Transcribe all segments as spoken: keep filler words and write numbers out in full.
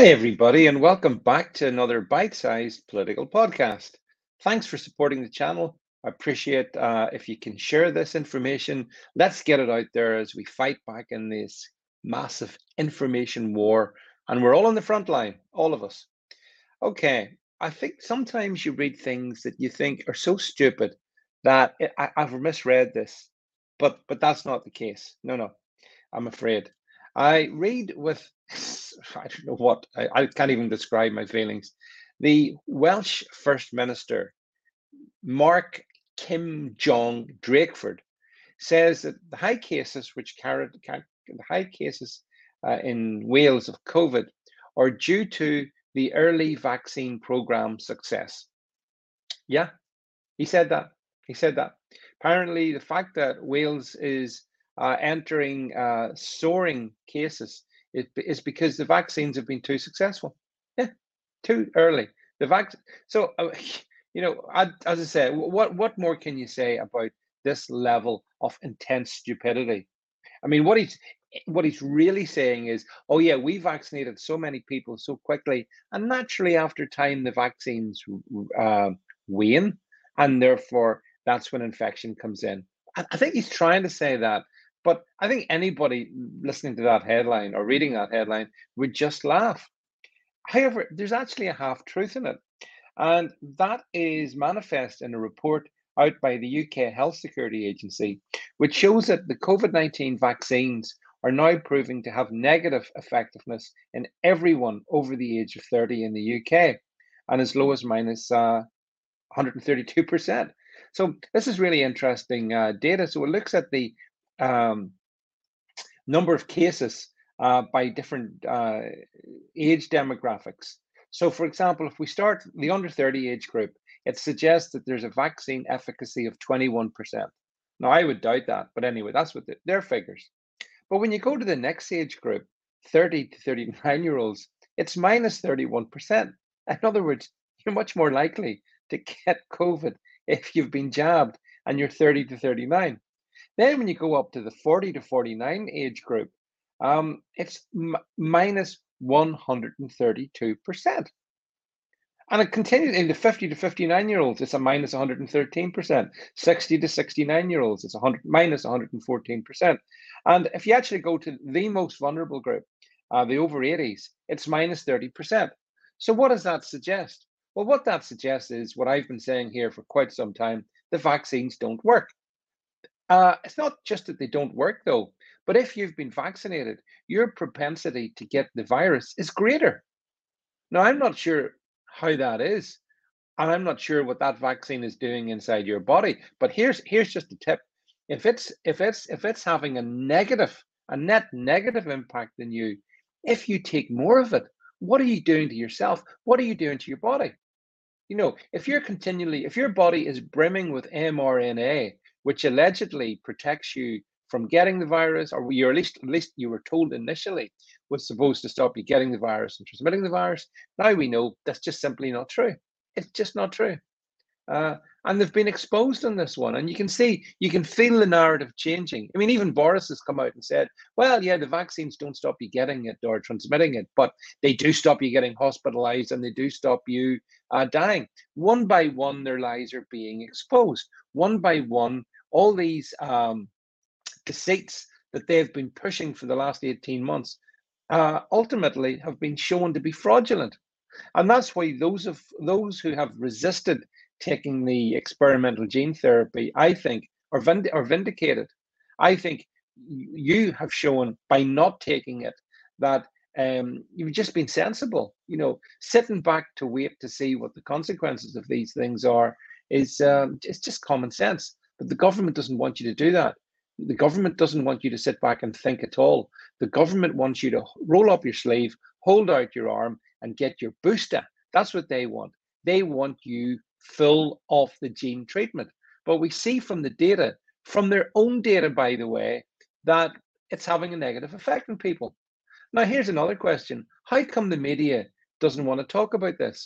Hi, everybody, and welcome back to another bite-sized political podcast. Thanks for supporting the channel. I appreciate uh, if you can share this information. Let's get it out there as we fight back in this massive information war. And we're all on the front line, all of us. Okay, I think sometimes you read things that you think are so stupid that it, I, I've misread this, but but that's not the case. No, no. I'm afraid. I read with, I don't know what, I, I can't even describe my feelings. The Welsh First Minister, Mark Kim Jong Drakeford, says that the high cases which carried, the high cases uh, in Wales of COVID are due to the early vaccine program success. Yeah, he said that. He said that. Apparently, the fact that Wales is uh, entering uh, soaring cases is, is because the vaccines have been too successful. Yeah, too early. The vac. So, uh, you know, I, as I said, what what more can you say about this level of intense stupidity? I mean, what he's what he's really saying is, oh yeah, we vaccinated so many people so quickly, and naturally, after time, the vaccines uh, wane, and therefore that's when infection comes in. I, I think he's trying to say that, but I think anybody listening to that headline or reading that headline would just laugh. However, there's actually a half truth in it, and that is manifest in a report out by the U K Health Security Agency, which shows that the COVID nineteen vaccines are now proving to have negative effectiveness in everyone over the age of thirty in the U K, and as low as minus uh, one hundred thirty-two percent. So this is really interesting uh, data. So it looks at the um, number of cases uh, by different uh, age demographics. So, for example, if we start the under thirty age group, it suggests that there's a vaccine efficacy of twenty-one percent. Now, I would doubt that, but anyway, that's what the, their figures. But when you go to the next age group, thirty to thirty-nine year olds, it's minus thirty-one percent. In other words, you're much more likely to get COVID if you've been jabbed and you're thirty to thirty-nine. Then when you go up to the forty to forty-nine age group, um, it's m- minus one hundred thirty-two percent. And it continues in the fifty to fifty-nine year olds, it's a minus one hundred thirteen percent. sixty to sixty-nine year olds, it's one hundred, minus one hundred fourteen percent. And if you actually go to the most vulnerable group, uh, the over eighties, it's minus thirty percent. So what does that suggest? Well, what that suggests is what I've been saying here for quite some time: the vaccines don't work. Uh, it's not just that they don't work, though, but if you've been vaccinated, your propensity to get the virus is greater. Now, I'm not sure how that is, and I'm not sure what that vaccine is doing inside your body. But here's here's just a tip: if it's if it's if it's having a negative, a net negative impact on you, if you take more of it, what are you doing to yourself? What are you doing to your body? You know, if you're continually, if your body is brimming with mRNA, which allegedly protects you from getting the virus, or you're at least at least you were told initially was supposed to stop you getting the virus and transmitting the virus. Now we know that's just simply not true. It's just not true. Uh, and they've been exposed on this one. And you can see, you can feel the narrative changing. I mean, even Boris has come out and said, well, yeah, the vaccines don't stop you getting it or transmitting it, but they do stop you getting hospitalized and they do stop you uh, dying. One by one, their lies are being exposed. One by one, all these um, deceits that they've been pushing for the last eighteen months uh, ultimately have been shown to be fraudulent. And that's why those of those who have resisted taking the experimental gene therapy, I think, are, vind- are vindicated. I think you have shown by not taking it that um, you've just been sensible. You know, sitting back to wait to see what the consequences of these things are is um, it's just common sense. But the government doesn't want you to do that. The government doesn't want you to sit back and think at all. The government wants you to roll up your sleeve, hold out your arm, and get your booster. That's what they want. They want you full of the gene treatment. But we see from the data, from their own data, by the way, that it's having a negative effect on people. Now, here's another question. How come the media doesn't want to talk about this?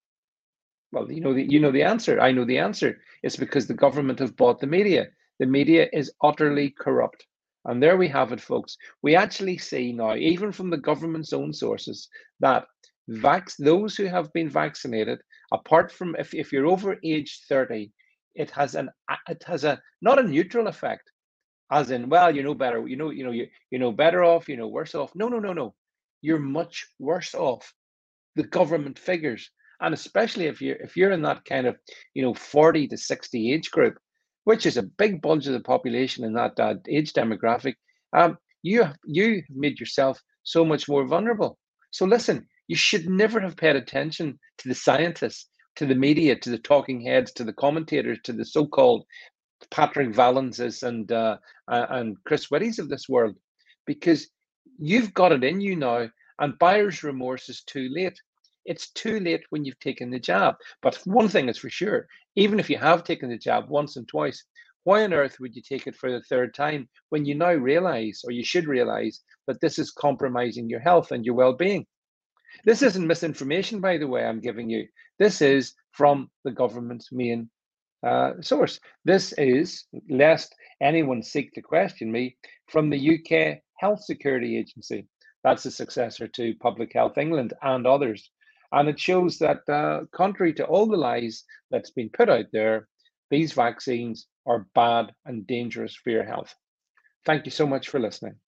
Well, you know the you know the answer. I know the answer. It's because the government have bought the media. The media is utterly corrupt. And there we have it, folks. We actually see now, even from the government's own sources, that Vax those who have been vaccinated, apart from if, if you're over age thirty, it has an it has a not a neutral effect, as in, well, you know better, you know, you know, you you know better off, you know, worse off. No, no, no, no. You're much worse off. The government figures, and especially if you're if you're in that kind of, you know, forty to sixty age group, which is a big bulge of the population in that, that age demographic, um, you you made yourself so much more vulnerable. So listen, you should never have paid attention to the scientists, to the media, to the talking heads, to the commentators, to the so-called Patrick Valences and uh, and Chris Whitties of this world, because you've got it in you now, and buyer's remorse is too late. It's too late when you've taken the jab. But one thing is for sure, even if you have taken the jab once and twice, why on earth would you take it for the third time when you now realize, or you should realize, that this is compromising your health and your well-being? This isn't misinformation, by the way, I'm giving you. This is from the government's main uh, source. This is, lest anyone seek to question me, from the U K Health Security Agency. That's the successor to Public Health England and others. And it shows that, uh, contrary to all the lies that's been put out there, these vaccines are bad and dangerous for your health. Thank you so much for listening.